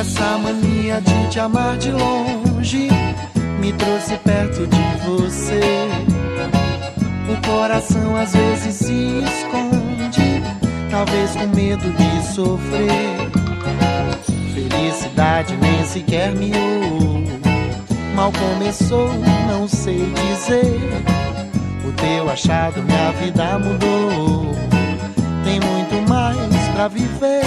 Essa mania de te amar de longe me trouxe perto de você. O coração às vezes se esconde, talvez com medo de sofrer. Felicidade nem sequer me ouve, mal começou, não sei dizer. O teu achado, minha vida mudou. Tem muito mais pra viver.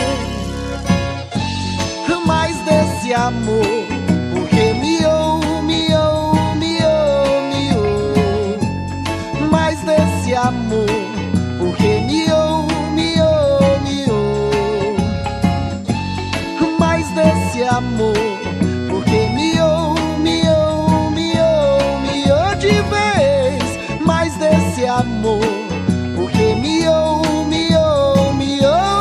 Mais desse amor, porque me ou, me ou, me ou, me ou. Mais desse amor, porque me ou, me ou, me ou. Mais desse amor, porque me ou, me ou, me ou, me ou de vez. Mais desse amor, porque me ou, me ou, me ou.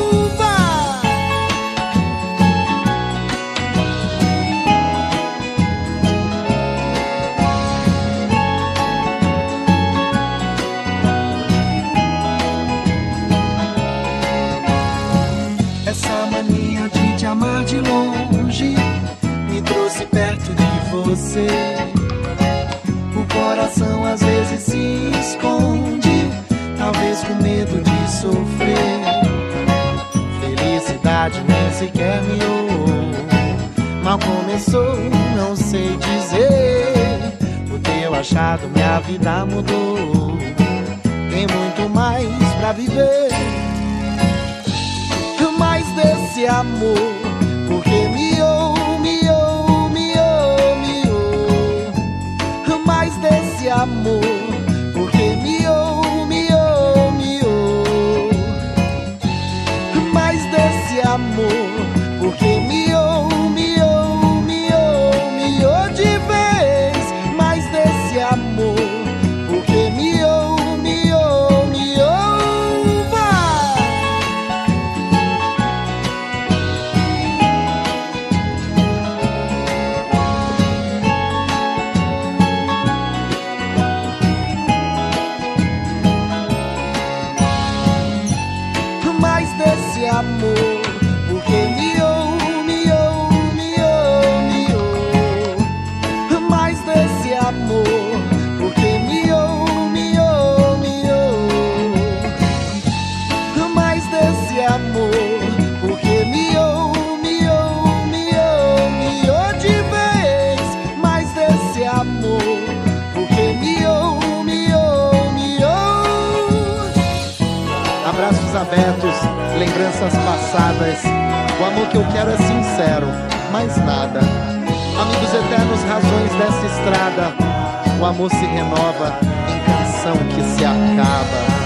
Essa mania de te amar de longe me trouxe perto de você. O coração às vezes se esconde, talvez com medo de sofrer. Felicidade nem sequer me ouve, mal começou, não sei dizer. O teu achado, minha vida mudou. Tem muito mais pra viver. Mais desse amor, porque me ou, me ou, me ou, me ou. Mais desse amor, porque me ou, me ou, me ou. Mais desse amor, porque me ou, me ou, me ou, me ou de vez. Mais desse amor, porque me ou, me ou, me ou. Mais desse amor, porque me ou, me ou, me ou, me ou. Mais desse amor, porque me ou, me ou, me ou. Mais desse amor, porque me ou, me ou, me ou, me ou de vez. Mais desse amor, porque me ou, me ou, me ou. Abraços abertos, lembranças passadas. O amor que eu quero é sincero, mais nada. Amigos eternos, razões dessa estrada. O amor se renova em canção que se acaba.